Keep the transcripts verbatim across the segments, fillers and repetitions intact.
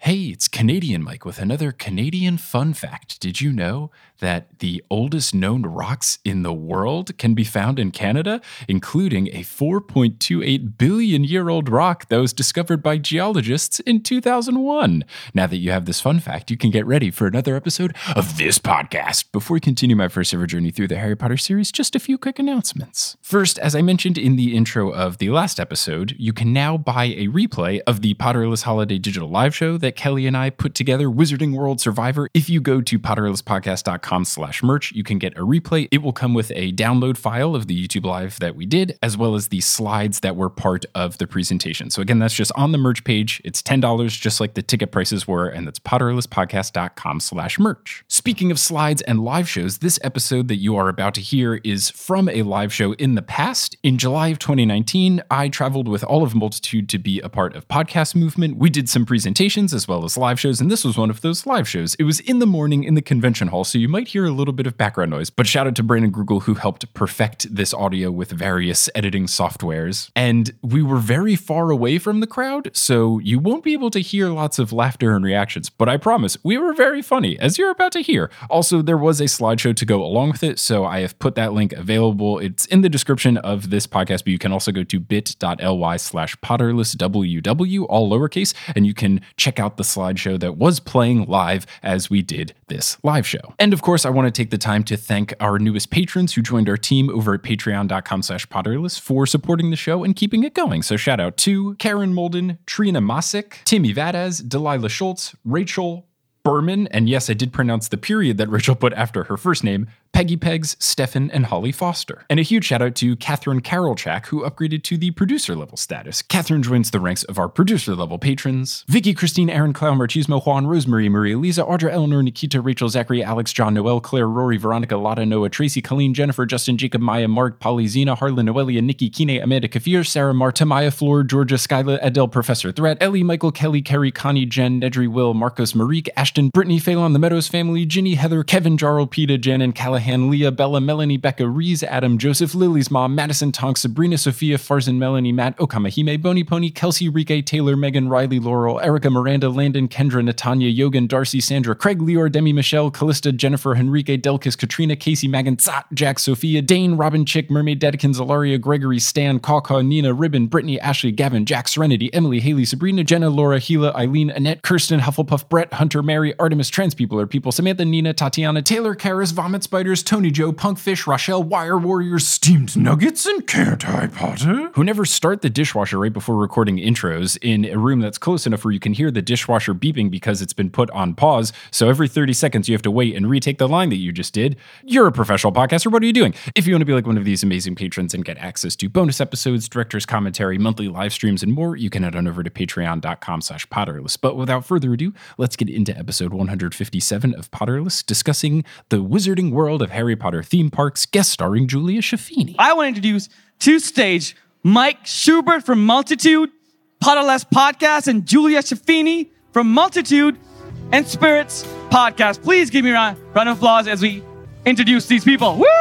Hey, it's Canadian Mike with another Canadian fun fact. Did you know that the oldest known rocks in the world can be found in Canada, including a four point two eight billion year old rock that was discovered by geologists in two thousand one? Now that you have this fun fact, you can get ready for another episode of this podcast. Before we continue my first ever journey through the Harry Potter series, just a few quick announcements. First, as I mentioned in the intro of the last episode, you can now buy a replay of the Potterless Holiday Digital Live Show that Kelly and I put together, Wizarding World Survivor. If you go to potterlesspodcast.com slash merch, you can get a replay. It will come with a download file of the YouTube Live that we did, as well as the slides that were part of the presentation. So again, that's just on the merch page. It's ten dollars, just like the ticket prices were, and that's potterlesspodcast.com slash merch. Speaking of slides and live shows, this episode that you are about to hear is from a live show in the past. In July of twenty nineteen, I traveled with all of Multitude to be a part of Podcast Movement. We did some presentations as well as live shows, and this was one of those live shows. It was in the morning in the convention hall, so you might hear a little bit of background noise, but shout out to Brandon Grugel, who helped perfect this audio with various editing softwares. And we were very far away from the crowd, so you won't be able to hear lots of laughter and reactions, but I promise we were very funny, as you're about to hear. Also, there was a slideshow to go along with it, so I have put that link available. It's in the description of this podcast, but you can also go to bit.ly slash potterlessww, all lowercase, and you can check out the slideshow that was playing live as we did this live show. And of course, I want to take the time to thank our newest patrons who joined our team over at patreon.com slash potterless for supporting the show and keeping it going. So shout out to Karen Molden, Trina Masick, Timmy Vadaz, Delilah Schultz, Rachel Berman, and yes, I did pronounce the period that Rachel put after her first name, Peggy Pegs, Stefan, and Holly Foster. And a huge shout out to Catherine Carolchak, who upgraded to the producer level status. Catherine joins the ranks of our producer level patrons: Vicky, Christine, Aaron, Clown, Marchismo, Juan, Rosemary, Maria, Lisa, Audra, Eleanor, Nikita, Rachel, Zachary, Alex, John, Noel, Claire, Rory, Veronica, Lotta, Noah, Tracy, Colleen, Jennifer, Justin, Jacob, Maya, Mark, Polly, Zena, Harlan, Noelia, Nikki, Kine, Amanda, Kafir, Sarah, Marta, Maya, Floor, Georgia, Skyla, Adele, Professor Threat, Ellie, Michael, Kelly, Kerry, Connie, Jen, Nedry, Will, Marcos, Marique, Ashton, Brittany, Phelan, the Meadows family, Ginny, Heather, Kevin, Jarl, Peta, Jen, Callahan, Leah, Bella, Melanie, Becca, Reese, Adam, Joseph, Lily's mom, Madison, Tonk, Sabrina, Sophia, Farzan, Melanie, Matt, Okamahime, Boney Pony, Kelsey, Rike, Taylor, Megan, Riley, Laurel, Erica, Miranda, Landon, Kendra, Natanya, Yogan, Darcy, Sandra, Craig, Leor, Demi, Michelle, Callista, Jennifer, Henrique, Delkis, Katrina, Casey, Megan, Zat, Jack, Sophia, Dane, Robin, Chick, Mermaid, Dedekins, Alaria, Gregory, Stan, Kawkaw, Nina, Ribbon, Brittany, Ashley, Gavin, Jack, Serenity, Emily, Haley, Sabrina, Jenna, Laura, Gila, Eileen, Annette, Kirsten, Hufflepuff, Brett, Hunter, Mary, Artemis, Trans People are People, Samantha, Nina, Tatiana, Taylor, Karis, Vomit Spiders, Tony Joe, Punkfish, Rochelle, Wire Warriors, Steamed Nuggets, and Can't I Potter, who never start the dishwasher right before recording intros in a room that's close enough where you can hear the dishwasher beeping because it's been put on pause, so every thirty seconds you have to wait and retake the line that you just did. You're a professional podcaster. What are you doing? If you want to be like one of these amazing patrons and get access to bonus episodes, director's commentary, monthly live streams, and more, you can head on over to patreon.com slash potterless. But without further ado, let's get into episode one hundred fifty-seven of Potterless, discussing the Wizarding World of Harry Potter theme parks, guest starring Julia Schifini. I want to introduce to stage Mike Schubert from Multitude, Potterless Podcast, and Julia Schifini from Multitude and Spirits Podcast. Please give me a round, round of applause as we introduce these people. Woo!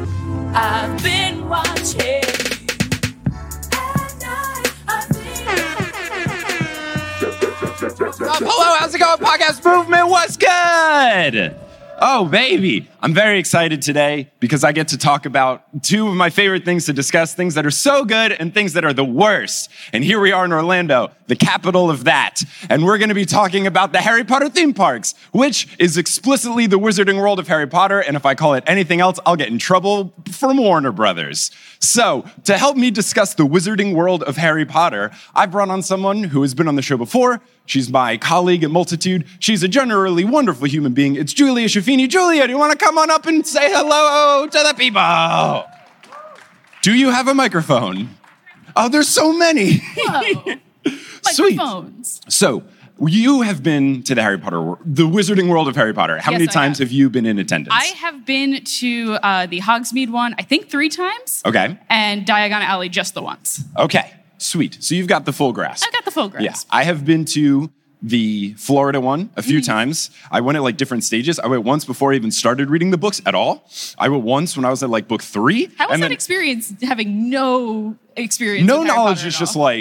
I've been watching. Hello, how's it going, Podcast Movement? What's good? Oh, baby. I'm very excited today because I get to talk about two of my favorite things to discuss, things that are so good and things that are the worst. And here we are in Orlando, the capital of that. And we're going to be talking about the Harry Potter theme parks, which is explicitly the Wizarding World of Harry Potter. And if I call it anything else, I'll get in trouble from Warner Brothers. So to help me discuss the Wizarding World of Harry Potter, I brought on someone who has been on the show before. She's my colleague at Multitude. She's a generally wonderful human being. It's Julia Schifini. Julia, do you want to come on up and say hello to the people? Do you have a microphone? Oh, there's so many. Whoa. Sweet. Microphones. So you have been to the Harry Potter, wor- the Wizarding World of Harry Potter. How Yes, many I times have. have you been in attendance? I have been to uh, the Hogsmeade one, I think three times. Okay. And Diagon Alley just the once. Okay. Sweet. So you've got the full grasp. I've got the full grasp. Yeah, I have been to the Florida one a few Mm-hmm. times. I went at like different stages. I went once before I even started reading the books at all. I went once when I was at like book three. How was and that then experience having no experience no with Harry knowledge Potter is at just all? like,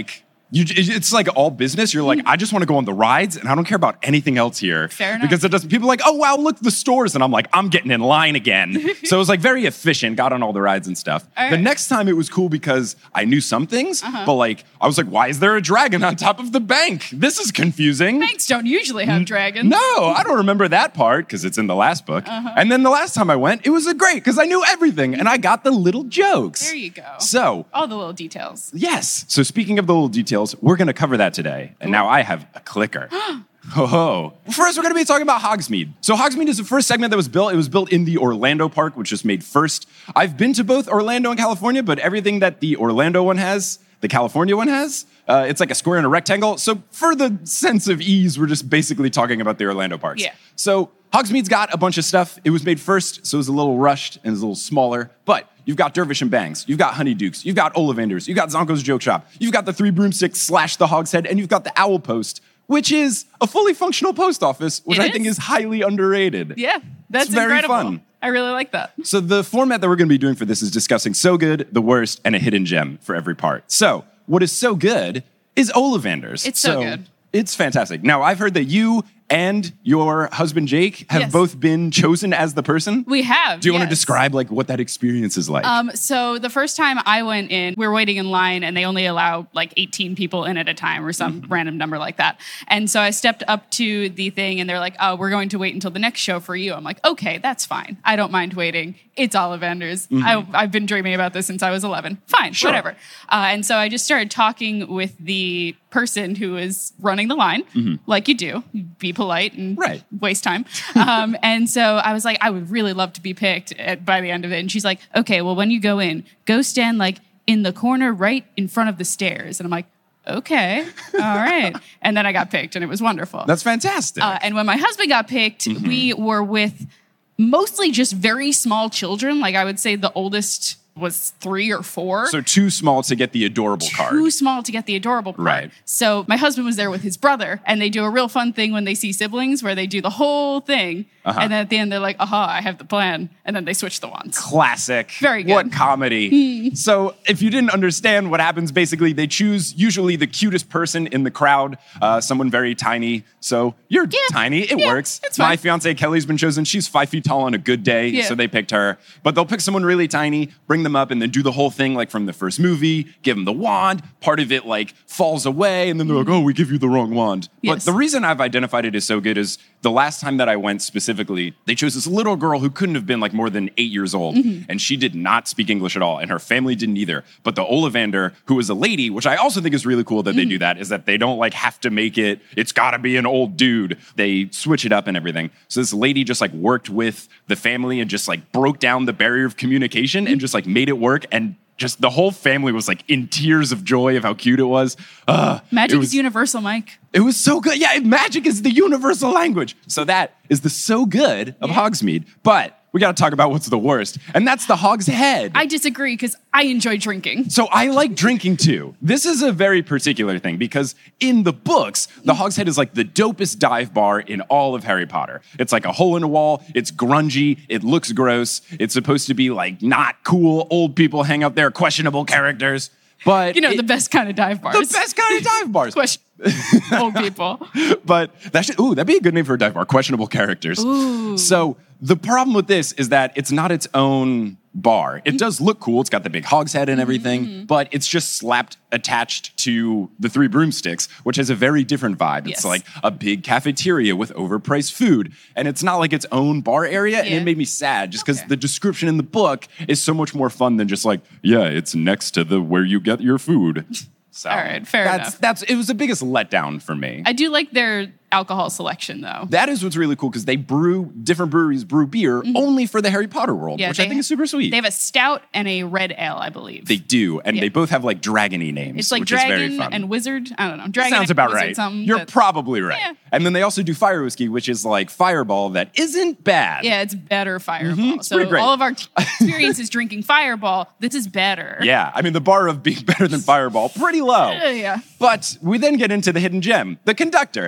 You, it's like all business. You're like, I just want to go on the rides and I don't care about anything else here. Fair enough. Because it doesn't, people are like, oh, wow, look, the stores. And I'm like, I'm getting in line again. So it was like very efficient, got on all the rides and stuff. All right. The next time it was cool because I knew some things, uh-huh. but like, I was like, why is there a dragon on top of the bank? This is confusing. Banks don't usually have dragons. No, I don't remember that part because it's in the last book. Uh-huh. And then the last time I went, it was a great because I knew everything and I got the little jokes. There you go. So. All the little details. Yes. So speaking of the little details, we're going to cover that today. And now I have a clicker. Ho ho. First, we're going to be talking about Hogsmeade. So Hogsmeade is the first segment that was built. It was built in the Orlando park, which was made first. I've been to both Orlando and California, but everything that the Orlando one has, the California one has, uh, it's like a square and a rectangle. So for the sense of ease, we're just basically talking about the Orlando parks. Yeah. So Hogsmeade's got a bunch of stuff. It was made first, so it was a little rushed and it was a little smaller. But you've got Dervish and Bangs, you've got Honeydukes, you've got Ollivanders, you've got Zonko's Joke Shop, you've got the Three Broomsticks slash the Hog's Head, and you've got the Owl Post, which is a fully functional post office, which It I is? think is highly underrated. Yeah, that's It's very incredible. fun. I really like that. So the format that we're going to be doing for this is discussing So Good, the worst, and a hidden gem for every part. So what is so good is Ollivanders. It's so good. It's fantastic. Now, I've heard that you and your husband, Jake, have Yes. both been chosen as the person. We have. Do you want to yes. describe like what that experience is like? Um, so the first time I went in, we were waiting in line and they only allow like eighteen people in at a time or some Mm-hmm. random number like that. And so I stepped up to the thing and they're like, oh, we're going to wait until the next show for you. I'm like, okay, that's fine. I don't mind waiting. It's Ollivanders. I, I've been dreaming about this since I was eleven. Fine, Mm-hmm. Sure. whatever. Uh, and so I just started talking with the person who is running the line, like you do. You be polite and Mm-hmm. Right. waste time. Um, and so I was like, I would really love to be picked at, by the end of it. And she's like, okay, well, when you go in, go stand like in the corner right in front of the stairs. And I'm like, okay, all right. And then I got picked and it was wonderful. That's fantastic. Uh, and when my husband got picked, Mm-hmm. we were with mostly just very small children. Like I would say the oldest was three or four. so too small to get the adorable card. Too small to get the adorable part. Right. So my husband was there with his brother, and they do a real fun thing when they see siblings where they do the whole thing. Uh-huh. And then at the end, they're like, aha, I have the plan. And then they switch the wands. Classic. Very good. What comedy. So if you didn't understand what happens, basically they choose usually the cutest person in the crowd, uh, someone very tiny. So you're Yeah. tiny. It Yeah, works. it's fine. My fiance Kelly's been chosen. She's five feet tall on a good day. Yeah. So they picked her. But they'll pick someone really tiny, bring them up, and then do the whole thing like from the first movie, give them the wand. Part of it like falls away. And then they're like, oh, we give you the wrong wand. Yes. But the reason I've identified it as So Good is the last time that I went specifically, they chose this little girl who couldn't have been like more than eight years old. Mm-hmm. And she did not speak English at all. And her family didn't either. But the Ollivander, who was a lady, which I also think is really cool that they Mm. do that, is that they don't like have to make it, it's gotta be an old dude. They switch it up and everything. So this lady just like worked with the family and just like broke down the barrier of communication and just like made it work. And just the whole family was like in tears of joy of how cute it was. Uh, Magic it was, is universal, Mike. It was so good. Yeah, magic is the universal language. So that is the So Good of Yeah. Hogsmeade. But we got to talk about what's the worst, and that's the Hog's Head. I disagree because I enjoy drinking. So I like drinking too. This is a very particular thing because in the books, the Hog's Head is like the dopest dive bar in all of Harry Potter. It's like a hole in a wall. It's grungy. It looks gross. It's supposed to be like not cool. Old people hang out there, questionable characters. But You know, it- the best kind of dive bars. the best kind of dive bars. Question. Old people. But that should, ooh, that'd be a good name for a dive bar. Questionable characters. Ooh. So the problem with this is that it's not its own bar. It does look cool. It's got the big Hog's Head and everything, Mm-hmm. but it's just slapped attached to the Three Broomsticks, which has a very different vibe. It's Yes. like a big cafeteria with overpriced food, and it's not like its own bar area. And Yeah. it made me sad just because Okay. the description in the book is so much more fun than just like, yeah, it's next to the where you get your food. So All right, fair that's, enough. That's it was the biggest letdown for me. I do like their alcohol selection, though. That is what's really cool because they brew, different breweries brew beer only for the Harry Potter world, which I they- think is super sweet. They have a stout and a red ale, I believe. They do, and Yeah. they both have like dragony names, it's like which is very dragon fun. and wizard. I don't know. Dragon Sounds and about wizard, right. something You're that- probably right. Yeah. And then they also do fire whiskey, which is like Fireball that isn't bad. Yeah, it's better Fireball. Mm-hmm. It's So pretty great. all of our t- experiences drinking Fireball, this is better. Yeah, I mean, the bar of being better than Fireball, pretty low. Yeah, yeah. But we then get into the hidden gem, the conductor. That's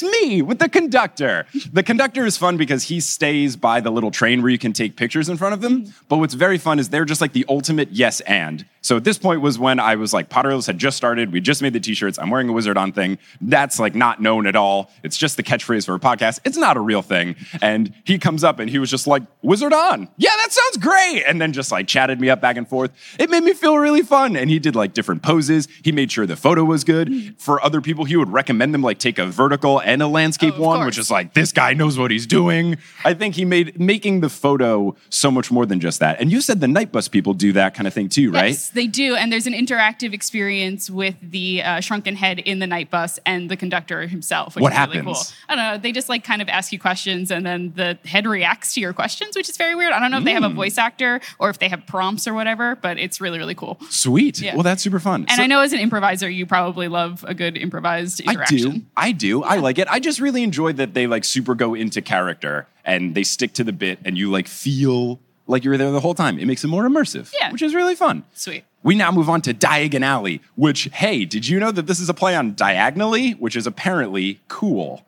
me with the conductor. The conductor is fun because he stays by the little train where you can take pictures in front of them. But what's very fun is they're just like the ultimate yes and. So at this point was when I was like, Potterless had just started. We just made the t-shirts. I'm wearing a Wizard On thing. That's like not known at all. It's just the catchphrase for a podcast. It's not a real thing. And he comes up and he was just like, Wizard On. Yeah, that sounds great. And then just like chatted me up back and forth. It made me feel really fun. And he did like different poses. He made sure the photo was good. For other people, he would recommend them like take a vertical and a landscape Oh, of one, course. which is like, this guy knows what he's doing. I think he made making the photo so much more than just that. And you said the Night Bus people do that kind of thing too, right? Yes, they do. And there's an interactive experience with the uh, shrunken head in the night bus and the conductor himself, which What is really happens? cool. I don't know. They just like kind of ask you questions and then the head reacts to your questions, which is very weird. I don't know if they have a voice actor or if they have prompts or whatever, but it's really, really cool. Sweet. Yeah. Well, that's super fun. And So- I know as an improviser, you probably love a good improvised I interaction. do. I do. I like it. I just really enjoy that they like super go into character and they stick to the bit and you like feel like you're there the whole time. It makes it more immersive, Yeah. which is really fun. Sweet. We now move on to Diagon Alley, which, hey, did you know that this is a play on diagonally, which is apparently cool?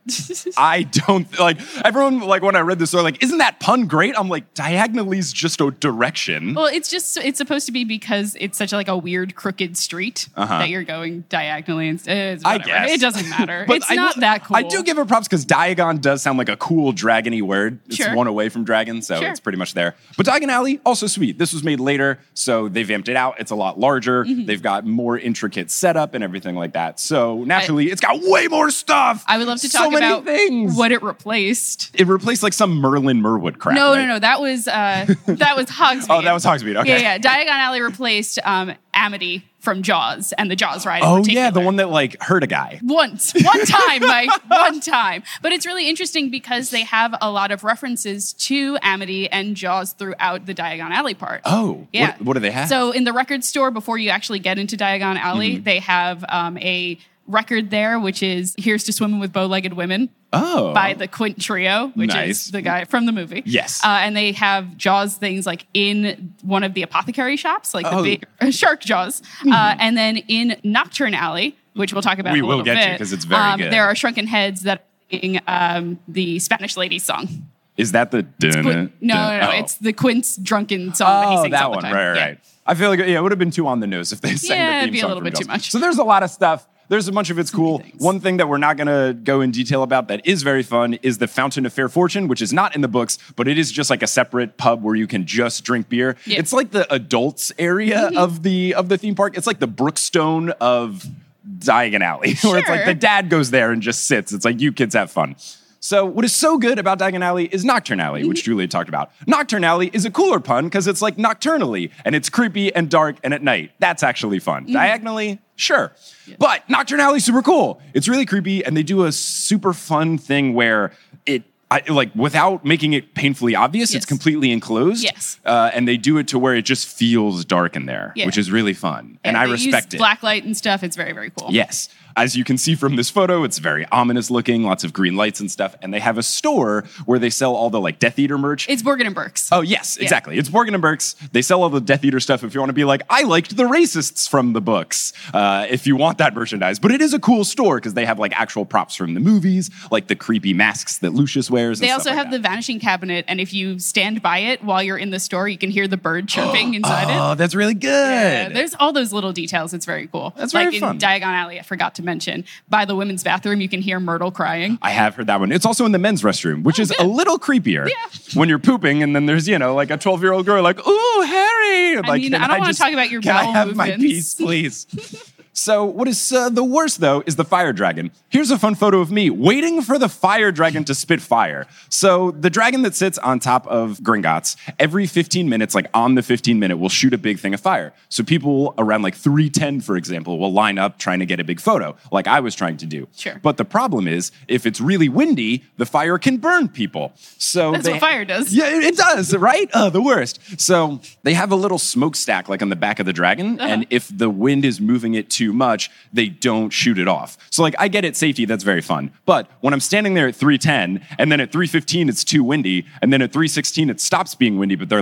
I don't, like, everyone, like, when I read this, they're like, isn't that pun great? I'm like, diagonally is just a direction. Well, it's just, it's supposed to be because it's such a, like a weird crooked street Uh-huh. that you're going diagonally. And, it's I whatever. guess. It doesn't matter. But it's I not will- that cool. I do give it props because Diagon does sound like a cool dragony word. It's Sure. one away from dragon, so Sure. it's pretty much there. But Diagon Alley, also sweet. This was made later, so they vamped it out. It's a lot larger. Mm-hmm. They've got more intricate setup and everything like that. So naturally, it's got way more stuff. I would love to so talk many about things. what it replaced. It replaced like some Merlin Merwood crap. No, right? no, no. That was uh, that was Hogsmeade. Oh, that was Hogsmeade. Okay. Yeah, yeah. Diagon Alley replaced um, Amity from Jaws and the Jaws ride. in Oh particular. yeah, the one that like hurt a guy. Once, one time, Mike, one time. But it's really interesting because they have a lot of references to Amity and Jaws throughout the Diagon Alley part. Oh, Yeah. What, what do they have? So in the record store, before you actually get into Diagon Alley, Mm-hmm. they have um, a record there, which is Here's to Swimming with Bow-Legged Women. Oh. By the Quint Trio, which Nice. is the guy from the movie. Yes. Uh, and they have Jaws things like in one of the apothecary shops, like Oh. the big uh, shark Jaws. Uh, and then in Nocturne Alley, which we'll talk about We in a will little get to, bit, 'cause it's very um, good. there are shrunken heads that are singing um, the Spanish Ladies song. Is that the Quint- no, no, no. Oh. It's the Quint's drunken song that he Oh, sings that all the one, time. right, right, Yeah. right. I feel like yeah, it would have been too on the nose if they sang Yeah, the it'd theme be a song little from bit too Jaws. much. So there's a lot of stuff. There's a bunch of it's cool. things. One thing that we're not going to go in detail about that is very fun is the Fountain of Fair Fortune, which is not in the books, but it is just like a separate pub where you can just drink beer. Yeah. It's like the adults area Mm-hmm. of the of the theme park. It's like the Brookstone of Diagon Alley, where it's like Sure. the dad goes there and just sits. It's like you kids have fun. So what is so good about Diagon Alley is Nocturne Alley, which Julia talked about. Nocturne Alley is a cooler pun because it's like nocturnally and it's creepy and dark and at night. That's actually fun. Diagonally, sure. But Nocturne Alley is super cool. It's really creepy and they do a super fun thing where it I, like without making it painfully obvious, Yes. it's completely enclosed. Yes. Uh, and they do it to where it just feels dark in there, Yeah. which is really fun. and Yeah, I they respect use it. black light and stuff. It's very, very cool. Yes. As you can see from this photo, it's very ominous looking, lots of green lights and stuff. And they have a store where they sell all the like Death Eater merch. It's Borgin and Burke's. Oh, yes, exactly. It's Borgin and Burke's. They sell all the Death Eater stuff if you want to be like, I liked the racists from the books, uh, if you want that merchandise. But it is a cool store because they have like actual props from the movies, like the creepy masks that Lucius wears. And They stuff also like have that. the vanishing cabinet, and if you stand by it while you're in the store, you can hear the bird chirping inside it. Oh, that's really good. Yeah, there's all those little details. It's very cool. That's like very in fun. Diagon Alley, I forgot to mention, by the women's bathroom, you can hear Myrtle crying. I have heard that one. It's also in the men's restroom, which is good. a little creepier. Yeah. When you're pooping and then there's, you know, like a twelve-year-old girl like, ooh, Harry. Like, mean, can I don't wanna just- talk about your Can I bowel have my movements?" piece, please? So what is uh, the worst, though, is the fire dragon. Here's a fun photo of me waiting for the fire dragon to spit fire. So the dragon that sits on top of Gringotts, every fifteen minutes, like on the fifteen minute, will shoot a big thing of fire. So people around like three ten, for example, will line up trying to get a big photo, like I was trying to do. Sure. But the problem is, if it's really windy, the fire can burn people. So That's they- what fire does. Yeah, it it does, right? Uh, the worst. So they have a little smokestack like on the back of the dragon, Uh-huh. and if the wind is moving it too much, they don't shoot it off. So like I get it, safety, that's very fun. But when I'm standing there at three ten, and then at three fifteen it's too windy, and then at three sixteen it stops being windy, but they're like,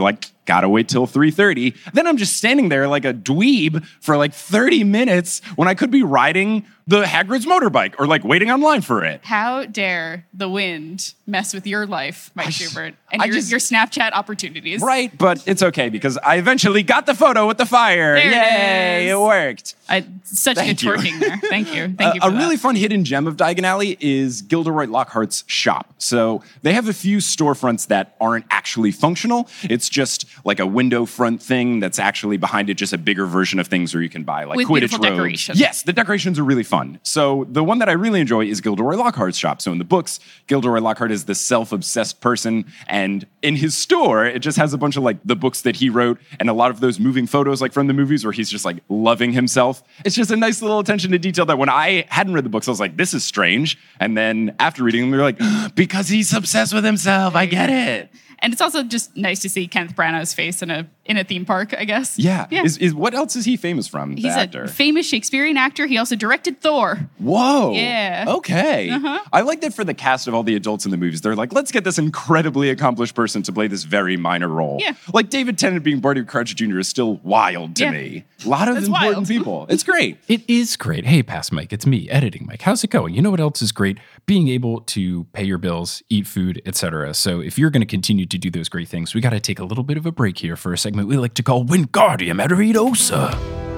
gotta wait till three thirty. Then I'm just standing there like a dweeb for like thirty minutes when I could be riding the Hagrid's motorbike or like waiting online for it. How dare the wind mess with your life, Mike Schubert, and I your, just- your Snapchat opportunities? Right, but it's okay because I eventually got the photo with the fire. There it Yay, is. it worked. I, such Thank good you. twerking there. Thank you. Thank Uh, you for a really that. fun hidden gem of Diagon Alley is Gilderoy Lockhart's shop. So they have a few storefronts that aren't actually functional. It's just like a window front thing that's actually behind it, just a bigger version of things where you can buy like With Quidditch beautiful robes. decorations. Yes, the decorations are really fun. So the one that I really enjoy is Gilderoy Lockhart's shop. So in the books, Gilderoy Lockhart is this self-obsessed person, and in his store, it just has a bunch of like the books that he wrote and a lot of those moving photos like from the movies where he's just like loving himself. It's just a nice little attention to detail that when I hadn't read the books, I was like, this is strange. And then after reading them, we were like, because he's obsessed with himself. I get it. And it's also just nice to see Kenneth Branagh's face in a in a theme park, I guess. Yeah. Yeah. Is, is what else is he famous from? The He's actor. a famous Shakespearean actor. He also directed Thor. Whoa. Yeah. Okay. Uh-huh. I like that for the cast of all the adults in the movies. They're like, let's get this incredibly accomplished person to play this very minor role. Yeah. Like David Tennant being Barty Crouch Junior is still wild to Yeah. me. A lot of That's important wild. people. It's great. It is great. Hey, Past Mike, it's me, editing Mike. How's it going? You know what else is great? Being able to pay your bills, eat food, et cetera. So if you're going to continue to do those great things, we got to take a little bit of a break here for a segment we like to call Wingardium Adoriosa.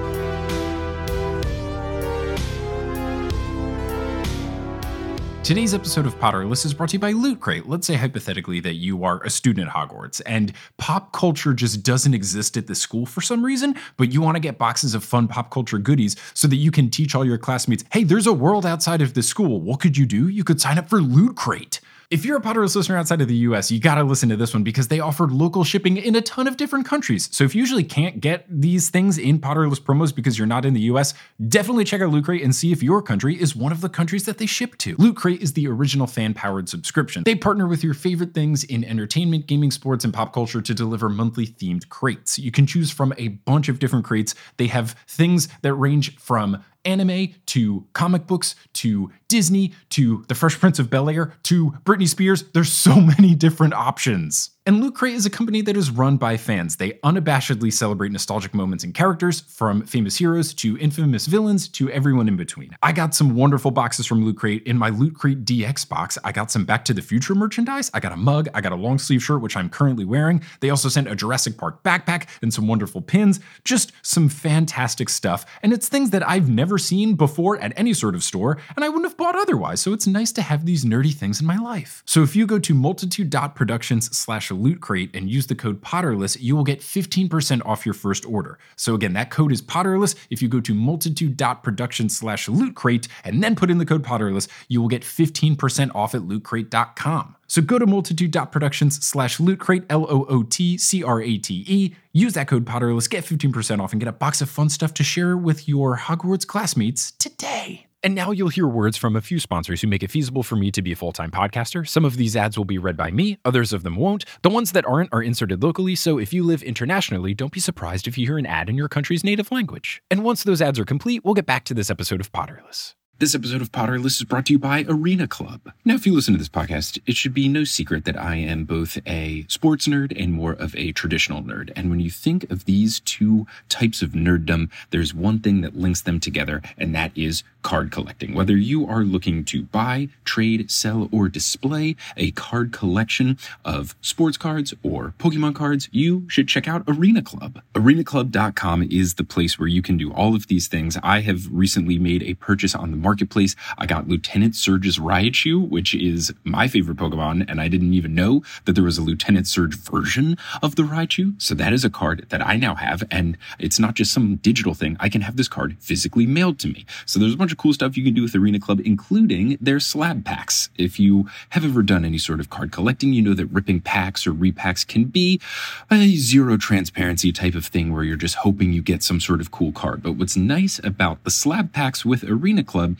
Today's episode of Potterless is brought to you by Loot Crate. Let's say hypothetically that you are a student at Hogwarts and pop culture just doesn't exist at the school for some reason, but you want to get boxes of fun pop culture goodies so that you can teach all your classmates, hey, there's a world outside of the school. What could you do? You could sign up for Loot Crate. If you're a Potterless listener outside of the U S, you gotta listen to this one because they offer local shipping in a ton of different countries. So if you usually can't get these things in Potterless promos because you're not in the U S, definitely check out Loot Crate and see if your country is one of the countries that they ship to. Loot Crate is the original fan-powered subscription. They partner with your favorite things in entertainment, gaming, sports, and pop culture to deliver monthly themed crates. You can choose from a bunch of different crates. They have things that range from anime to comic books to Disney to The Fresh Prince of Bel-Air to Britney Spears. There's so many different options. And Loot Crate is a company that is run by fans. They unabashedly celebrate nostalgic moments and characters, from famous heroes to infamous villains to everyone in between. I got some wonderful boxes from Loot Crate. In my Loot Crate D X box, I got some Back to the Future merchandise. I got a mug, I got a long sleeve shirt, which I'm currently wearing. They also sent a Jurassic Park backpack and some wonderful pins. Just some fantastic stuff. And it's things that I've never seen before at any sort of store, and I wouldn't have bought otherwise. So it's nice to have these nerdy things in my life. So if you go to multitude.productions slash Loot Crate and use the code Potterless, you will get fifteen percent off your first order. So again, that code is Potterless. If you go to multitude.productions slash Loot Crate and then put in the code Potterless, you will get fifteen percent off at loot crate dot com. So go to multitude.productions slash Loot Crate, L O O T C R A T E, use that code Potterless, get fifteen percent off, and get a box of fun stuff to share with your Hogwarts classmates today. And now you'll hear words from a few sponsors who make it feasible for me to be a full-time podcaster. Some of these ads will be read by me, others of them won't. The ones that aren't are inserted locally, so if you live internationally, don't be surprised if you hear an ad in your country's native language. And once those ads are complete, we'll get back to this episode of Potterless. This episode of Potterless is brought to you by Arena Club. Now, if you listen to this podcast, it should be no secret that I am both a sports nerd and more of a traditional nerd. And when you think of these two types of nerddom, there's one thing that links them together, and that is card collecting. Whether you are looking to buy, trade, sell, or display a card collection of sports cards or Pokemon cards, you should check out Arena Club. arena club dot com is the place where you can do all of these things. I have recently made a purchase on the marketplace. I got Lieutenant Surge's Raichu, which is my favorite Pokemon, and I didn't even know that there was a Lieutenant Surge version of the Raichu. So that is a card that I now have, and it's not just some digital thing. I can have this card physically mailed to me. So there's a bunch of cool stuff you can do with Arena Club, including their slab packs. If you have ever done any sort of card collecting, you know that ripping packs or repacks can be a zero transparency type of thing where you're just hoping you get some sort of cool card. But what's nice about the slab packs with Arena Club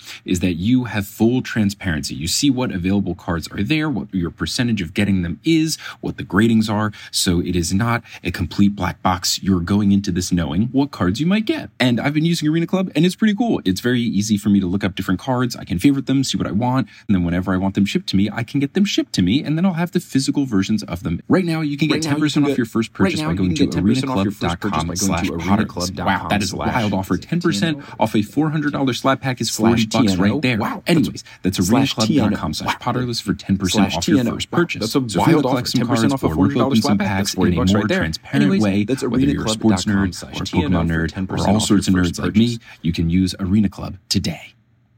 is that you have full transparency. You see what available cards are there, what your percentage of getting them is, what the gradings are. So it is not a complete black box. You're going into this knowing what cards you might get. And I've been using Arena Club, and it's pretty cool. It's very easy for me to look up different cards. I can favorite them, see what I want, and then whenever I want them shipped to me, I can get them shipped to me, and then I'll have the physical versions of them. Right now, you can get right ten percent off your first purchase right by going to arena club dot com slash potterless. Wow, that is a wild offer. ten percent off a four hundred dollars slab pack is forty bucks right there. Wow. Anyways, that's arena club dot com slash potterless for ten percent off your first purchase. That's a wild offer. ten percent off a forty dollars slab pack is forty bucks right there. Transparent way, that's whether you're a sports nerd or a Pokemon nerd or all sorts of nerds like me, you can use Arena Club today.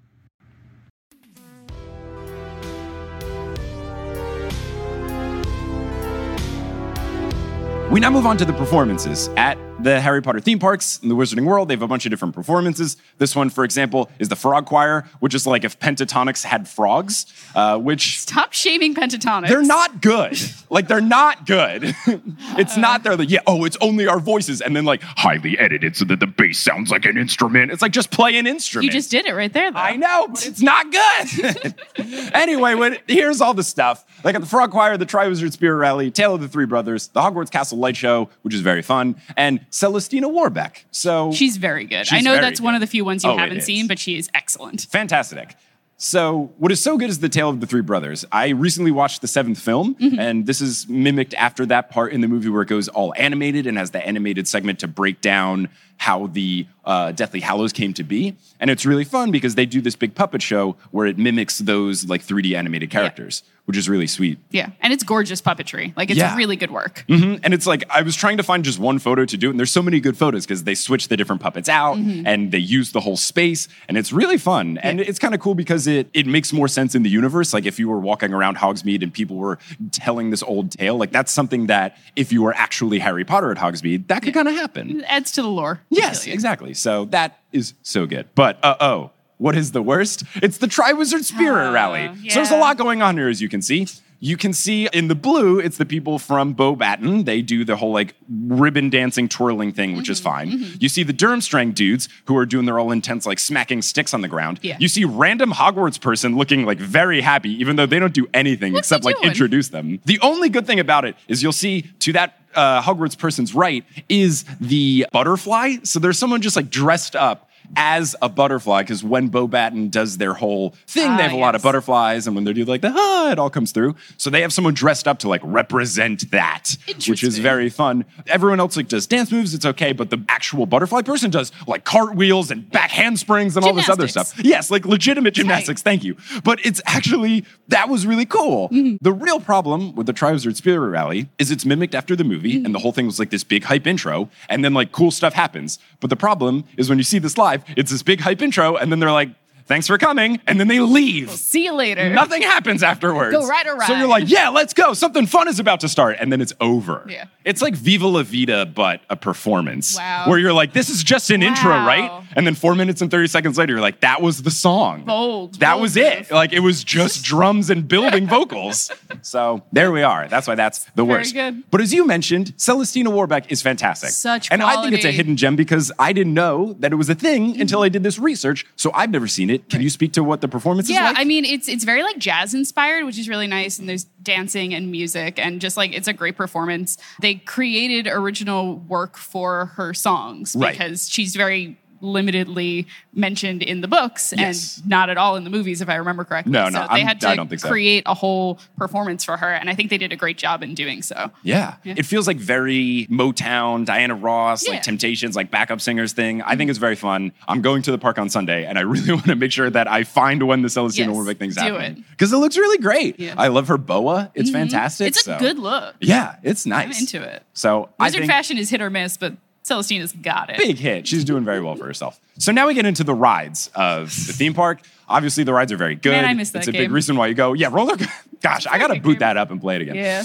We now move on to the performances. At the Harry Potter theme parks in the Wizarding World, they have a bunch of different performances. This one, for example, is the Frog Choir, which is like if Pentatonix had frogs, uh, which... Stop shaming Pentatonix. They're not good. Like, they're not good. It's not they're like, yeah, oh, it's only our voices. And then like, highly edited so that the bass sounds like an instrument. It's like, just play an instrument. You just did it right there, though. I know, but it's not good. Anyway, when, here's all the stuff. Like at the Frog Choir, the Triwizard Spirit Rally, Tale of the Three Brothers, the Hogwarts Castle Light Show, which is very fun, and Celestina Warbeck. So she's very good. She's I know very that's good. one of the few ones you Oh, it haven't is. seen, but she is excellent. Fantastic. So what is so good is the Tale of the Three Brothers. I recently watched the seventh film, Mm-hmm. and this is mimicked after that part in the movie where it goes all animated and has the animated segment to break down how the uh, Deathly Hallows came to be. And it's really fun because they do this big puppet show where it mimics those like three D animated characters, yeah. which is really sweet. Yeah, and it's gorgeous puppetry. Like, it's Yeah. really good work. Mm-hmm. And it's like, I was trying to find just one photo to do it, and there's so many good photos because they switch the different puppets out, Mm-hmm. and they use the whole space, and it's really fun. And it's kind of cool because it it makes more sense in the universe. Like, if you were walking around Hogsmeade and people were telling this old tale, like, that's something that if you were actually Harry Potter at Hogsmeade, that could kind of happen. It adds to the lore. Yes, exactly. So that is so good. But, uh-oh, what is the worst? It's the Triwizard Spirit Uh, Rally. So there's a yeah. lot going on here, as you can see. You can see in the blue, it's the people from Beauxbaton. They do the whole like ribbon dancing, twirling thing, which Mm-hmm, is fine. Mm-hmm. You see the Durmstrang dudes who are doing their all intense, like smacking sticks on the ground. Yeah. You see random Hogwarts person looking like very happy, even though they don't do anything What's except he like doing? introduce them. The only good thing about it is you'll see to that uh, Hogwarts person's right is the butterfly. So there's someone just like dressed up as a butterfly, because when Beauxbaton does their whole thing, Ah, they have a lot of yes. butterflies, and when they do like the ah, it all comes through. So they have someone dressed up to like represent that, which is Interesting. very fun. Everyone else like does dance moves, it's okay, but the actual butterfly person does like cartwheels and back handsprings and all this other Gymnastics. stuff. Yes, like legitimate gymnastics. Thank you. But it's actually that was really cool. Mm-hmm. The real problem with the Triwizard Spirit Rally is it's mimicked after the movie, Mm-hmm. and the whole thing was like this big hype intro, and then like cool stuff happens. But the problem is when you see this live, it's this big hype intro, and then they're like, thanks for coming, and then they leave. See you later. Nothing happens afterwards. Go ride a So ride. you're like, yeah, let's go. Something fun is about to start, and then it's over. Yeah. It's like Viva La Vida, but a performance. Wow. Where you're like, this is just an intro, Wow. right? And then four minutes and thirty seconds later, you're like, that was the song. Bold, That bold was move. it. Like, it was just drums and building vocals. So there we are. That's why that's the Very worst. good. But as you mentioned, Celestina Warbeck is fantastic. Such And I think it's a quality. hidden gem because I didn't know that it was a thing until I did this research. So I've never seen it. Can you speak to what the performance is Yeah, like? I mean, it's it's very like jazz inspired, which is really nice. And there's dancing and music, and just like it's a great performance. They created original work for her songs Right. because she's very limitedly mentioned in the books Yes. and not at all in the movies, if I remember correctly. No, no, so they I'm- had to I don't think so. create a whole performance for her, and I think they did a great job in doing so. Yeah. Yeah. It feels like very Motown, Diana Ross, Yeah. like Temptations, like backup singers thing. I think it's very fun. I'm going to the park on Sunday, and I really want to make sure that I find when the Celestina Yes, Warbeck thing's do happening. it. Because it looks really great. Yeah. I love her boa. It's fantastic. It's a so- good look. Yeah, it's nice. I'm into it. So I Wizard think fashion is hit or miss, but Celestina's got it. big hit. She's doing very well for herself. So now we get into the rides of the theme park. Obviously, the rides are very good. Man, I missed that It's a big game. reason why you go. Yeah, roller. Gosh, I got to big boot game. that up and play it again. Yeah.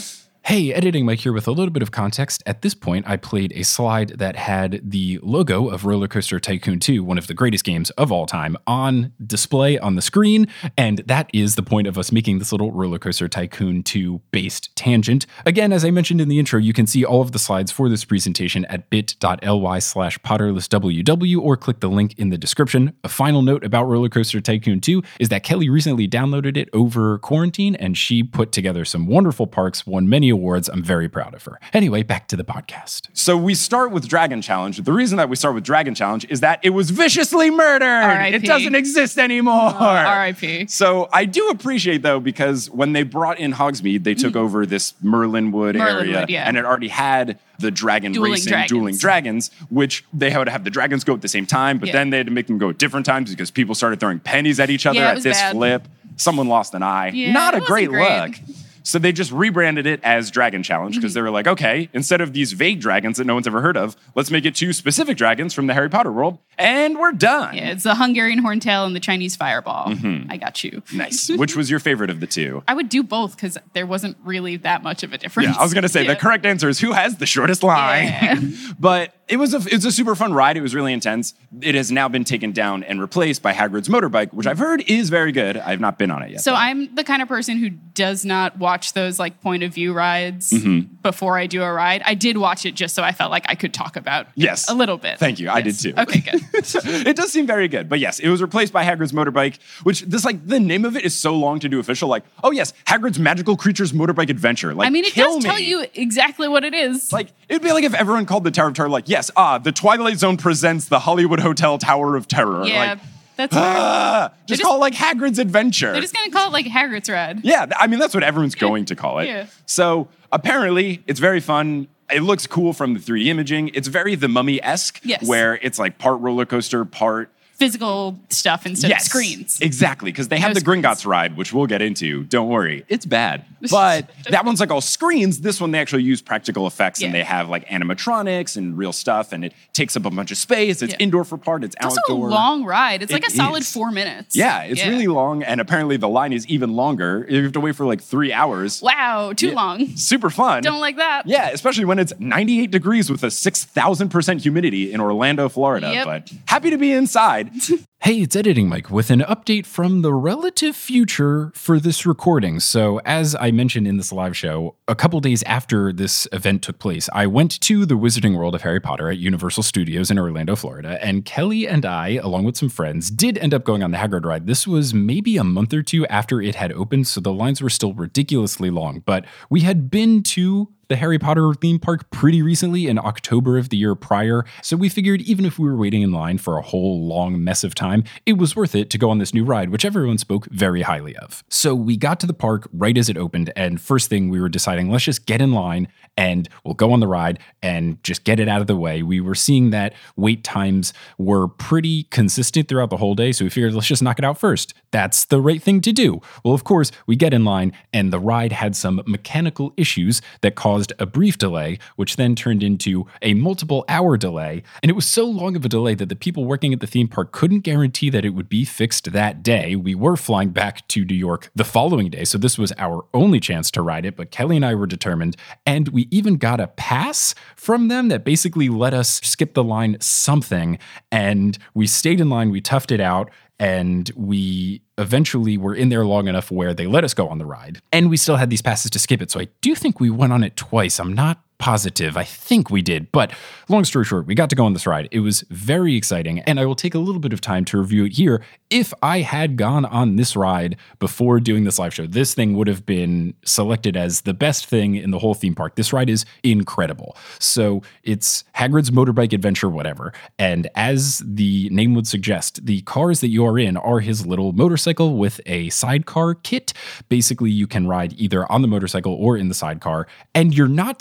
Hey, Editing Mike here with a little bit of context. At this point, I played a slide that had the logo of Roller Coaster Tycoon two, one of the greatest games of all time, on display on the screen, and that is the point of us making this little Roller Coaster Tycoon two based tangent. Again, as I mentioned in the intro, you can see all of the slides for this presentation at bit.ly slash potterlessww or click the link in the description. A final note about Roller Coaster Tycoon two is that Kelly recently downloaded it over quarantine, and she put together some wonderful parks, won many awards. I'm very proud of her. Anyway, back to the podcast. So we start with Dragon Challenge. The reason that we start with Dragon Challenge is that it was viciously murdered. R I P It doesn't exist anymore. Oh, R I P So I do appreciate, though, because when they brought in Hogsmeade, they took mm. over this Merlinwood, Merlinwood area, yeah. and it already had the dragon dueling racing, dragons. dueling dragons, which they had to have the dragons go at the same time, but yeah. then they had to make them go at different times because people started throwing pennies at each other yeah, at this bad. flip. Someone lost an eye. Yeah, Not a it great, wasn't look. great. So they just rebranded it as Dragon Challenge because mm-hmm. they were like, okay, instead of these vague dragons that no one's ever heard of, let's make it two specific dragons from the Harry Potter world, and we're done. Yeah, it's the Hungarian Horntail and the Chinese Fireball. Mm-hmm. I got you. Nice. Which was your favorite of the two? I would do both because there wasn't really that much of a difference. Yeah, I was going to say, yeah. the correct answer is who has the shortest line. Yeah. But it was, a, it was a super fun ride. It was really intense. It has now been taken down and replaced by Hagrid's motorbike, which I've heard is very good. I've not been on it yet. So though. I'm the kind of person who does not watch those like point of view rides mm-hmm. before I do a ride. I did watch it just so I felt like I could talk about yes. a little bit. Thank you. Yes. I did too. Okay, good. It does seem very good. But yes, it was replaced by Hagrid's motorbike, which this like the name of it is so long to do official. Like, oh yes, Hagrid's Magical Creatures Motorbike Adventure. Like, I mean, it kill does me. tell you exactly what it is. Like, it'd be like if everyone called the Tower of Terror like, yes, ah, the Twilight Zone presents the Hollywood Hotel Tower of Terror. Yeah, like, that's ah, just, just call it like Hagrid's Adventure. They're just gonna call it like Hagrid's Ride. Yeah, I mean that's what everyone's going to call it. Yeah. So apparently, it's very fun. It looks cool from the three D imaging. It's very The Mummy-esque, yes. where it's like part roller coaster, part physical stuff instead yes, of screens. Exactly, because they have no the Gringotts ride, which we'll get into. Don't worry, it's bad. But that one's like all screens. This one, they actually use practical effects, yeah. and they have like animatronics and real stuff, and it takes up a bunch of space. It's yeah. indoor for part, it's, it's outdoor. It's also a long ride. It's it like a solid is. four minutes. Yeah, it's yeah. really long, and apparently the line is even longer. You have to wait for like three hours. Wow, too yeah. long. Super fun. Don't like that. Yeah, especially when it's ninety-eight degrees with a six thousand percent humidity in Orlando, Florida. Yep. But happy to be inside. Hey, it's Editing Mike with an update from the relative future for this recording. So, as I mentioned in this live show, a couple days after this event took place, I went to the Wizarding World of Harry Potter at Universal Studios in Orlando, Florida, and Kelly and I, along with some friends, did end up going on the Hagrid ride. This was maybe a month or two after it had opened, so the lines were still ridiculously long, but we had been to the Harry Potter theme park pretty recently in October of the year prior, so we figured even if we were waiting in line for a whole long mess of time, it was worth it to go on this new ride, which everyone spoke very highly of. So we got to the park right as it opened, and first thing we were deciding, let's just get in line and we'll go on the ride and just get it out of the way. We were seeing that wait times were pretty consistent throughout the whole day, so we figured let's just knock it out first. That's the right thing to do. Well, of course, we get in line and the ride had some mechanical issues that caused a brief delay, which then turned into a multiple hour delay. And it was so long of a delay that the people working at the theme park couldn't guarantee that it would be fixed that day. We were flying back to New York the following day, so this was our only chance to ride it, but Kelly and I were determined, and we even got a pass from them that basically let us skip the line something, and we stayed in line, we toughed it out, and we eventually were in there long enough where they let us go on the ride. And we still had these passes to skip it, so I do think we went on it twice. I'm not positive. I think we did. But long story short, we got to go on this ride. It was very exciting, and I will take a little bit of time to review it here. If I had gone on this ride before doing this live show, this thing would have been selected as the best thing in the whole theme park. This ride is incredible. So it's Hagrid's Motorbike Adventure, whatever. And as the name would suggest, the cars that you are in are his little motorcycle with a sidecar kit. Basically, you can ride either on the motorcycle or in the sidecar, and you're not strapped in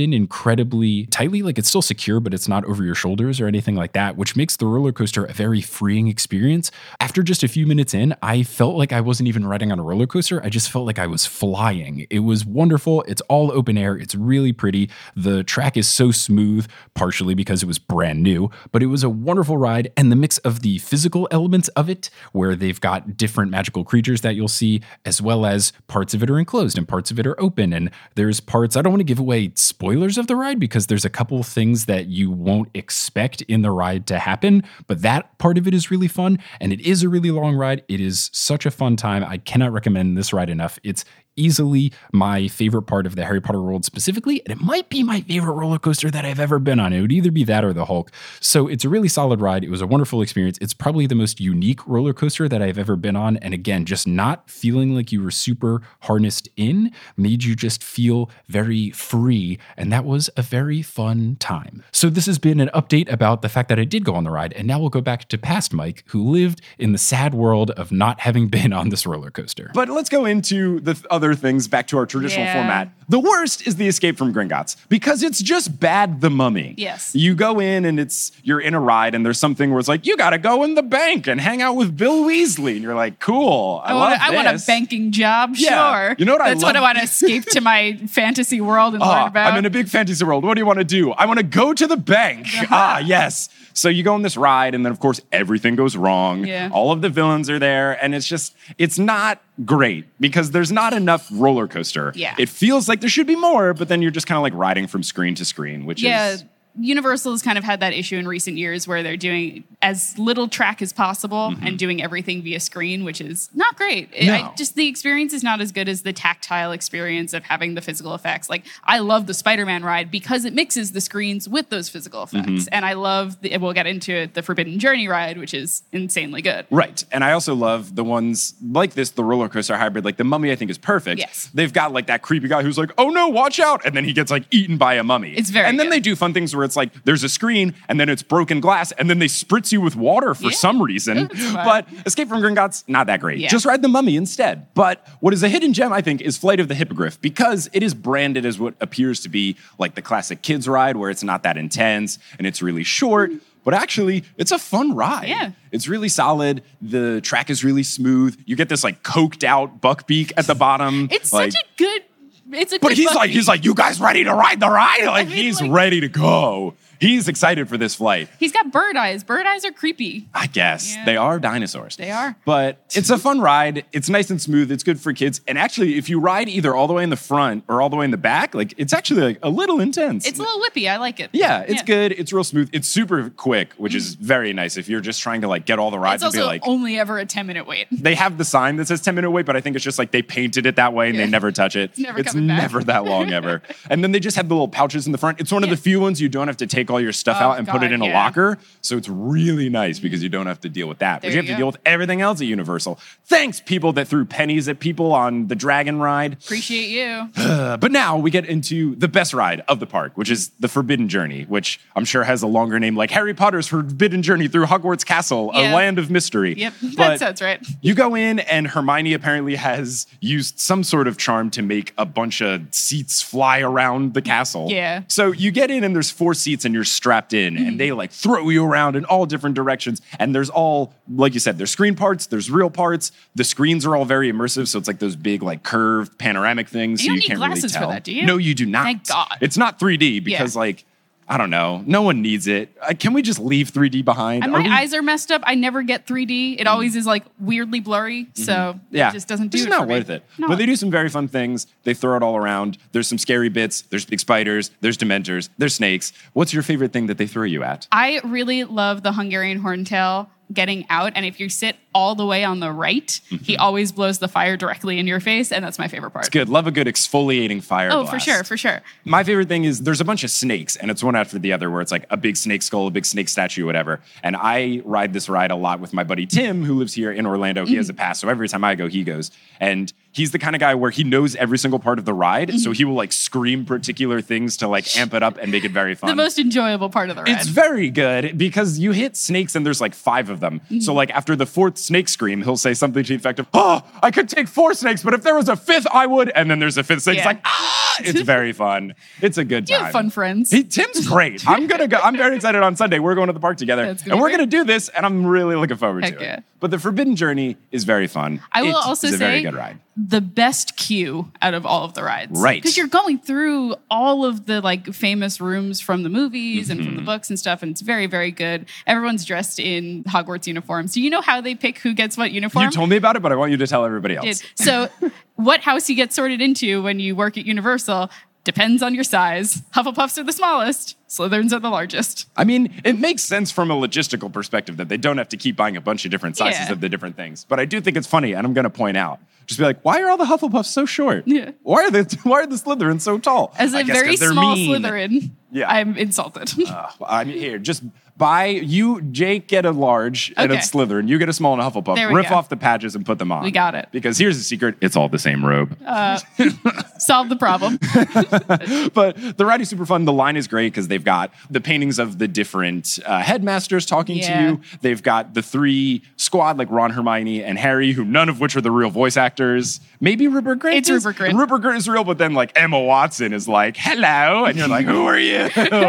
in incredibly tightly. Like it's still secure, but it's not over your shoulders or anything like that, which makes the roller coaster a very freeing experience. After just a few minutes in, I felt like I wasn't even riding on a roller coaster. I just felt like I was flying. It was wonderful. It's all open air. It's really pretty. The track is so smooth, partially because it was brand new, but it was a wonderful ride. And the mix of the physical elements of it, where they've got different magical creatures that you'll see, as well as parts of it are enclosed and parts of it are open. And there's parts, I don't want to give away spoilers of the ride because there's a couple things that you won't expect in the ride to happen, but that part of it is really fun. And it is a really long ride. It is such a fun time. I cannot recommend this ride enough. It's easily my favorite part of the Harry Potter world specifically, and it might be my favorite roller coaster that I've ever been on. It would either be that or the Hulk. So it's a really solid ride. It was a wonderful experience. It's probably the most unique roller coaster that I've ever been on. And again, just not feeling like you were super harnessed in made you just feel very free. And that was a very fun time. So this has been an update about the fact that I did go on the ride. And now we'll go back to past Mike, who lived in the sad world of not having been on this roller coaster. But let's go into the th- other things back to our traditional Yeah. format. The worst is the Escape from Gringotts because it's just bad the Mummy. Yes. You go in and it's you're in a ride and there's something where it's like, you got to go in the bank and hang out with Bill Weasley. And you're like, cool. I, I love want, I want a this. banking job, Yeah. sure. You know what I That's love? what I want to escape to my fantasy world and learn Ah, about. I'm in a big fantasy world. What do you want to do? I want to go to the bank. Ah, yes. So you go on this ride, and then, of course, everything goes wrong. Yeah. All of the villains are there, and it's just, it's not great because there's not enough roller coaster. Yeah. It feels like there should be more, but then you're just kind of like riding from screen to screen, which yeah, is... Universal has kind of had that issue in recent years where they're doing as little track as possible and doing everything via screen, which is not great. It- No. I, just the experience is not as good as the tactile experience of having the physical effects. Like I love the Spider-Man ride because it mixes the screens with those physical effects, and I love. The, we'll get into it, the Forbidden Journey ride, which is insanely good. Right. And I also love the ones like this, the roller coaster hybrid. Like the Mummy, I think, is perfect. Yes. They've got like that creepy guy who's like, oh no, watch out. And then he gets like eaten by a mummy. It's very And then good. they do fun things where it's like, there's a screen and then it's broken glass and then they spritz you with water for Yeah. some reason. That's fun. But Escape from Gringotts, not that great. Yeah. Just ride the Mummy instead. But what is a hidden gem, I think, is Flight of the Hippogriff because it is branded as what appears to be like the classic kids ride where it's not that intense and it's really short. But actually, it's a fun ride. Yeah. It's really solid. The track is really smooth. You get this like coked out Buckbeak at the bottom. It's like, such a good. It's a. But good he's like, Buckbeak. he's like, you guys ready to ride the ride? Like mean, he's like- ready to go. He's excited for this flight. He's got bird eyes. Bird eyes are creepy. I guess Yeah. they are dinosaurs. They are. But it's a fun ride. It's nice and smooth. It's good for kids. And actually, if you ride either all the way in the front or all the way in the back, like it's actually like a little intense. It's a little whippy. I like it. yeah, it's good. It's real smooth. It's super quick, which is very nice if you're just trying to like get all the rides It's and be also like. only ever a ten minute wait. They have the sign that says ten minute wait, but I think it's just like they painted it that way and Yeah. they never touch it. It's never coming back. never that long ever. And then they just have the little pouches in the front. It's one of Yeah. the few ones you don't have to take all your stuff Oh, out and put it God, in a yeah. locker. So it's really nice because you don't have to deal with that. There but you have you to go. deal with everything else at Universal. Thanks, people that threw pennies at people on the Dragon ride. Appreciate you. Uh, but now we get into the best ride of the park, which is the Forbidden Journey, which I'm sure has a longer name like Harry Potter's Forbidden Journey through Hogwarts Castle, Yeah. a land of mystery. Yep, But that sounds right. you go in, and Hermione apparently has used some sort of charm to make a bunch of seats fly around the castle. Yeah. So you get in, and there's four seats, and you're strapped in, and they like throw you around in all different directions. And there's all, like you said, there's screen parts, there's real parts. The screens are all very immersive, so it's like those big, like curved panoramic things. You so don't you need can't glasses really for tell. that, do you? No, you do not. Thank God. It's not three D because, Yeah. like, I don't know. No one needs it. Uh, can we just leave three D behind? And Are my we- eyes are messed up. I never get three D. It always is like weirdly blurry. So Yeah, it just doesn't do it's it. not for me. worth it. No. But they do some very fun things. They throw it all around. There's some scary bits. There's big spiders. There's dementors. There's snakes. What's your favorite thing that they throw you at? I really love the Hungarian horntail getting out. And if you sit all the way on the right, he always blows the fire directly in your face. And that's my favorite part. It's good. Love a good exfoliating fire Oh, blast. for sure, for sure. My favorite thing is there's a bunch of snakes, and it's one after the other where it's like a big snake skull, a big snake statue, whatever. And I ride this ride a lot with my buddy Tim, who lives here in Orlando. He has a pass, so every time I go, he goes. And he's the kind of guy where he knows every single part of the ride, so he will like scream particular things to like amp it up and make it very fun. The most enjoyable part of the ride. It's very good because you hit snakes and there's like five of them. So like after the fourth snake scream, he'll say something to the effect of, "Oh, I could take four snakes, but if there was a fifth, I would." And then there's a fifth snake. It's Yeah. like, ah, It's very fun. It's a good You time. have fun friends. He, Tim's great. I'm gonna go. I'm very excited on Sunday. We're going to the park together, That's gonna and be we're great. gonna do this. And I'm really looking forward Heck to yeah. it. But the Forbidden Journey is very fun. I will It also is a very say good ride. the best queue out of all of the rides. Right. Because you're going through all of the like famous rooms from the movies and Mm-hmm. from the books and stuff, and it's very, very good. Everyone's dressed in Hogwarts uniforms. Do you know how they pick who gets what uniform? You told me about it, but I want you to tell everybody else. Did. So what house you get sorted into when you work at Universal depends on your size. Hufflepuffs are the smallest. Slytherins are the largest. I mean, it makes sense from a logistical perspective that they don't have to keep buying a bunch of different sizes Yeah. of the different things. But I do think it's funny, and I'm going to point out. Just be like, why are all the Hufflepuffs so short? Yeah. Why are the Why are the Slytherins so tall? As I a guess 'cause very they're small mean. Slytherin, Yeah. I'm insulted. Uh, well, I mean, here, just buy you, Jake, get a large and a Okay. Slytherin. You get a small and a Hufflepuff. There we Riff go. off the patches and put them on. We got it. Because here's the secret: it's all the same robe. Solve the problem. But the ride is super fun. The line is great because they've got the paintings of the different uh, headmasters talking Yeah. to you. They've got the three squad like Ron, Hermione, and Harry, who none of which are the real voice actors. Maybe Rupert Grint. It's is. Rupert Grint. And Rupert Grint is real, but then like Emma Watson is like, "Hello," and you're like, "Who are you?"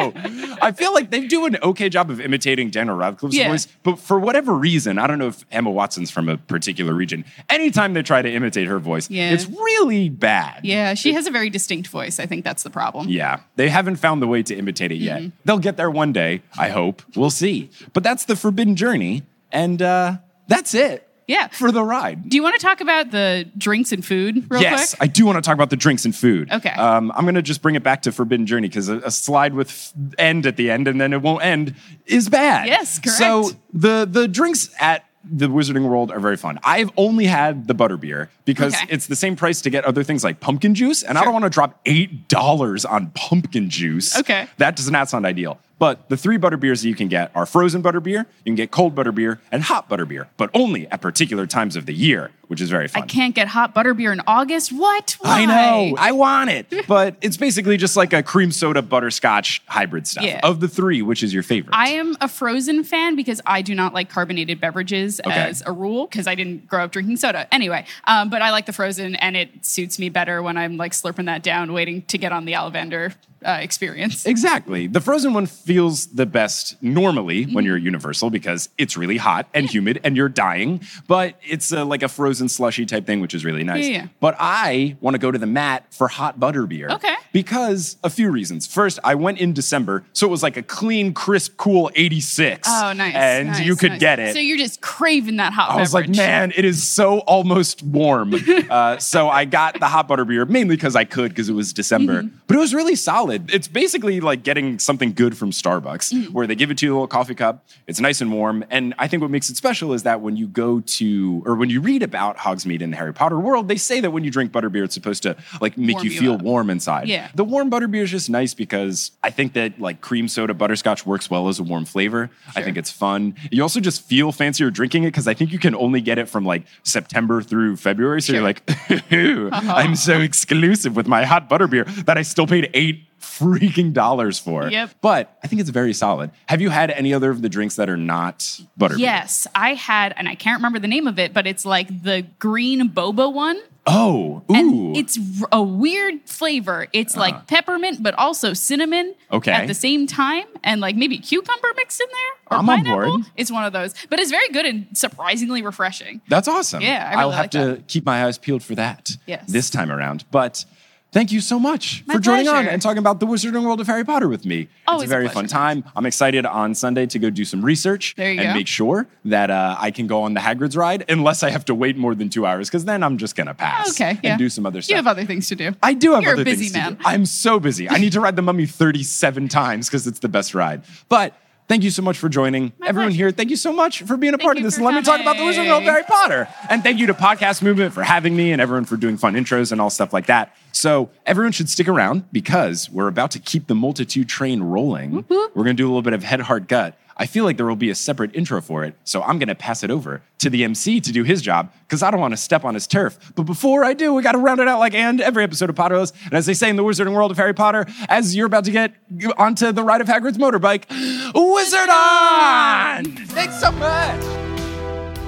I feel like they do an okay job of imitating Daniel Radcliffe's Yeah. voice, but for whatever reason, I don't know if Emma Watson's from a particular region. Anytime they try to imitate her voice, Yeah. it's really bad. Yeah, she has a very distinct voice. I think that's the problem. Yeah, they haven't found the way to imitate it yet. Mm-hmm. They'll get there one day, I hope. We'll see. But that's the Forbidden Journey, and uh, that's it Yeah. for the ride. Do you want to talk about the drinks and food real Yes, quick? I do want to talk about the drinks and food. Okay. Um, I'm going to just bring it back to Forbidden Journey because a, a slide with f- end at the end and then it won't end is bad. Yes, correct. So the the drinks at the Wizarding World are very fun. I've only had the butterbeer because Okay. it's the same price to get other things like pumpkin juice, and I Sure. don't want to drop eight dollars on pumpkin juice. Okay. That does not sound ideal. But the three butterbeers that you can get are frozen butterbeer, you can get cold butterbeer, and hot butterbeer, but only at particular times of the year, which is very fun. I can't get hot butterbeer in August. What? Why? I know. I want it. But it's basically just like a cream soda butterscotch hybrid stuff. Yeah. Of the three, which is your favorite? I am a frozen fan because I do not like carbonated beverages Okay. as a rule because I didn't grow up drinking soda. Anyway, um, but I like the frozen and it suits me better when I'm like slurping that down, waiting to get on the Ollivander uh, experience. Exactly. The frozen one feels the best normally Mm-hmm. when you're at Universal because it's really hot and humid and you're dying, but it's a, like a frozen slushy type thing, which is really nice. Yeah, yeah. But I want to go to the mat for hot butterbeer. Okay. Because a few reasons. First, I went in December, so it was like a clean, crisp, cool eighty-six. Oh, nice. And nice, you could nice. get it. So you're just craving that hot I was like, beverage. man, it is so almost warm. uh, so I got the hot butter beer mainly because I could because it was December. Mm-hmm. But it was really solid. It's basically like getting something good from Starbucks Mm-hmm. where they give it to you in a little coffee cup. It's nice and warm. And I think what makes it special is that when you go to, or when you read about Hogsmeade in the Harry Potter world, they say that when you drink butterbeer, it's supposed to like make Warm you you feel up. warm inside. Yeah. The warm butterbeer is just nice because I think that like cream soda butterscotch works well as a warm flavor. I Sure. think it's fun. You also just feel fancier drinking it because I think you can only get it from like September through February. So Sure. you're like, I'm so exclusive with my hot butterbeer that I still paid eight freaking dollars for. Yep. But I think it's very solid. Have you had any other of the drinks that are not butterbeer? Yes, I had, and I can't remember the name of it, but it's like the green boba one. Oh, ooh. And it's r- a weird flavor. It's like peppermint, but also cinnamon Okay. at the same time. And like maybe cucumber mixed in there or I'm on pineapple. board. It's one of those. But it's very good and surprisingly refreshing. That's awesome. Yeah, I really will have like to keep my eyes peeled for that Yes. this time around. But thank you so much My for joining on pleasure. and talking about the Wizarding World of Harry Potter with me. Always it's a a very pleasure. fun time. I'm excited on Sunday to go do some research There you and go. make sure that uh, I can go on the Hagrid's ride unless I have to wait more than two hours because then I'm just going to pass Okay, yeah. and do some other stuff. You have other things to do. I do have You're a other busy things to man. do. I'm so busy. I need to ride the Mummy thirty-seven times because it's the best ride. But thank you so much for joining. My Everyone pleasure. here, thank you so much for being a Thank part of you this. for Let me talk about the Wizarding World of coming. Harry Potter. And thank you to Podcast Movement for having me and everyone for doing fun intros and all stuff like that. So everyone should stick around because we're about to keep the multitude train rolling. We're going to do a little bit of head, heart, gut. I feel like there will be a separate intro for it, so I'm going to pass it over to the M C to do his job because I don't want to step on his turf. But before I do, we got to round it out like and every episode of Potterless. And as they say in the Wizarding World of Harry Potter, as you're about to get onto the ride of Hagrid's motorbike, Wizard on! Thanks so much!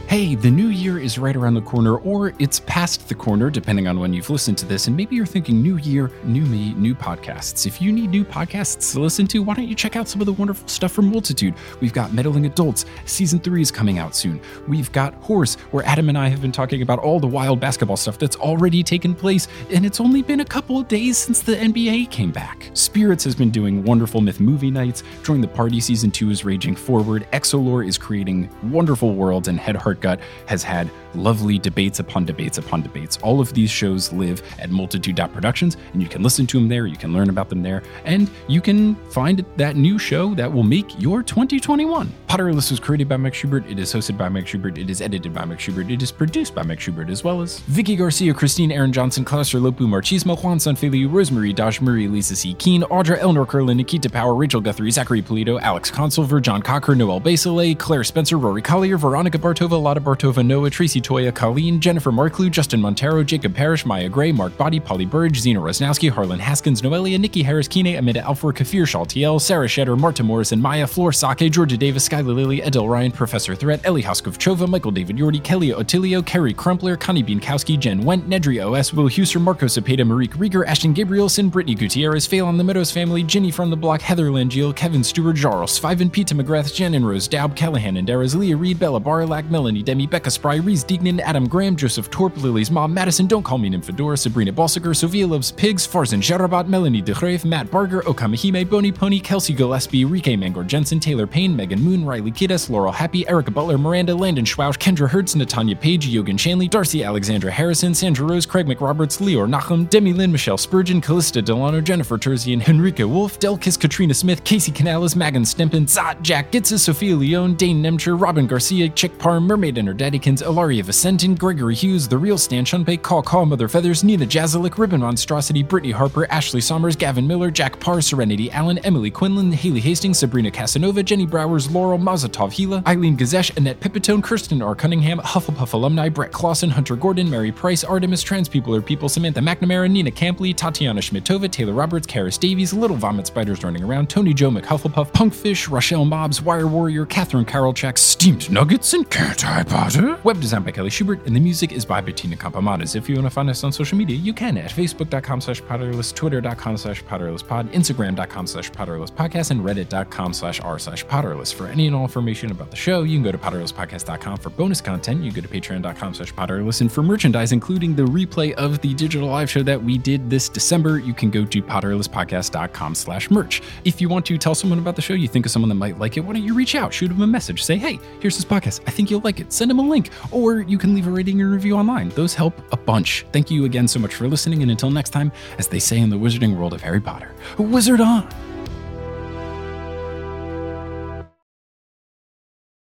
Hey, the new year is right around the corner, or it's past the corner, depending on when you've listened to this, and maybe you're thinking new year, new me, new podcasts. If you need new podcasts to listen to, why don't you check out some of the wonderful stuff from Multitude? We've got Meddling Adults, season three is coming out soon. We've got Horse, where Adam and I have been talking about all the wild basketball stuff that's already taken place, and it's only been a couple of days since the N B A came back. Spirits has been doing wonderful myth movie nights. Join the Party season two is raging forward. Exolore is creating wonderful worlds, and Head Heart Gut has had lovely debates upon debates upon debates. All of these shows live at multitude dot productions, and you can listen to them there, you can learn about them there, and you can find that new show that will make your twenty twenty-one. Potterless was created by Mike Schubert, it is hosted by Mike Schubert, it is edited by Mike Schubert, it is produced by Mike Schubert, as well as Vicky Garcia, Christine Aaron Johnson, Klaus Lopu, Marchismo, Juan Sanfeliu, Rosemary Dash Murray, Lisa C. Keene, Audra Elnor Curlin, Nikita Power, Rachel Guthrie, Zachary Polito, Alex Consulver, John Cocker, Noel Basile, Claire Spencer, Rory Collier, Veronica Bartova, Lotta Bartova, Noah, Tracy Toya, Colleen, Jennifer Marklew, Justin Montero, Jacob Parrish, Maya Gray, Mark Body, Polly Burge, Zena Rosnowski, Harlan Haskins, Noelia, Nikki Harris, Kine, Amanda Alfor, Kafir Shaltiel, Sarah Shetter, Marta Morrison, Maya, Floor Sake, Georgia Davis, Skylar Lilly, Edel Ryan, Professor Threat, Ellie Hoskovchova, Michael David Yordi, Kelly Otilio, Kerry Crumpler, Connie Bienkowski, Jen Went, Nedry O S, Will Huser, Marco Cepeda, Marique Rieger, Ashton Gabrielson, Brittany Gutierrez, Phelan the Meadows family, Ginny from the Block, Heather Langiel, Kevin Stewart, Jarl, Sviven, Pete McGrath, Jen and Rose Daub, Callahan and Daras, Leah Reed, Bella Barlack, Melanie Demi, Becca Spry, Reese Deignan, Adam Graham, Joseph Torp, Lily's mom, Madison, Don't Call Me Nymphadora, Sabrina Balsiger, Sophia Loves Pigs, Farzan Jarabat, Melanie DeGrave, Matt Barger, Okamahime, Boney Pony, Kelsey Gillespie, Rike Mangor Jensen, Taylor Payne, Megan Moon, Riley Kiddes, Laurel Happy, Erica Butler, Miranda, Landon Schwausch, Kendra Hertz, Natanya Page, Yogan Shanley, Darcy Alexandra Harrison, Sandra Rose, Craig McRoberts, Leor Nachum, Demi Lynn, Michelle Spurgeon, Callista Delano, Jennifer Terzian, Henrika Wolf, Delkis, Katrina Smith, Casey Canales, Magan Stempin, Zot, Jack Gitzes, Sophia Leone, Dane Nemcher, Robin Garcia, Chick Parr, Mermaid and her Daddykins, Ilaria Vicentin, Gregory Hughes, The Real Stan Shunpei, Call Call Mother Feathers, Nina Jazalik, Ribbon Monstrosity, Brittany Harper, Ashley Sommers, Gavin Miller, Jack Parr, Serenity Allen, Emily Quinlan, Haley Hastings, Sabrina Casanova, Jenny Browers, Laurel Mazatov Hila, Eileen Gazesh, Annette Pipitone, Kirsten R. Cunningham, Hufflepuff alumni, Brett Clausen, Hunter Gordon, Mary Price, Artemis, Trans People Are People, Samantha McNamara, Nina Campley, Tatiana Schmidtova, Taylor Roberts, Karis Davies, Little Vomit Spiders Running Around, Tony Joe McHufflepuff, Punkfish, Rochelle Mobs, Wire Warrior, Catherine Karolchak, Steamed Nuggets, and Can't I Potter? Web design by Kelly Schubert, and the music is by Bettina Campamadas. If you want to find us on social media, you can at facebook.com slash potterless, twitter.com slash potterlesspod, instagram.com slash potterlesspodcast, and reddit.com slash r slash potterless. For any and all information about the show, you can go to potterlesspodcast dot com. For bonus content, you go to patreon.com slash potterless. And for merchandise, including the replay of the digital live show that we did this December, you can go to potterlesspodcast.com slash merch. If you want to tell someone about the show, you think of someone that might like it, why don't you reach out, shoot them a message, say, hey, here's this podcast, I think you'll like it, send them a link, or you can leave a rating and review online. Those help a bunch. Thank you again so much for listening, and until next time, as they say in the wizarding world of Harry Potter, wizard on!